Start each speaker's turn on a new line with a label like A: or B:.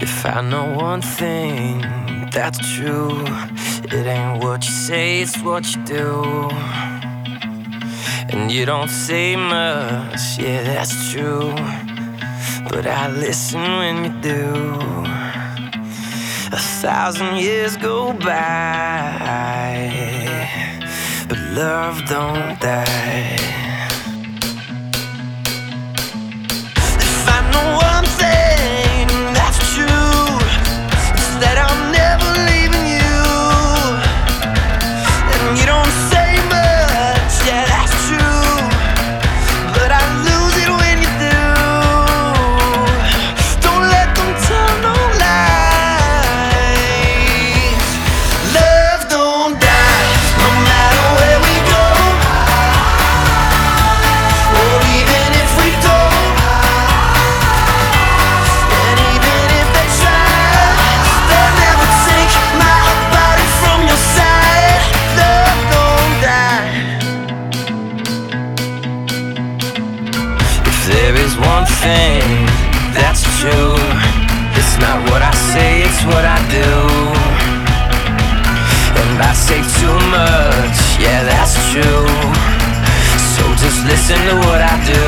A: If I know one thing that's true, it ain't what you say, it's what you do. And you don't say much, yeah, that's true, but I listen when you do. 1,000 years go by, but love don't die. If I know one thing that's true, it's that I'm never leaving you. And you don't say much, yeah, that's true, but I lose it when you do. Don't let them tell no lies. Love don't die, no matter where we go, or even if we don't. And even if they try, they'll never take my body from your side. Love don't die. If there is one thing that's true, it's not what I say, it's what I do. And I say too much, yeah, that's true, so just listen to what I do.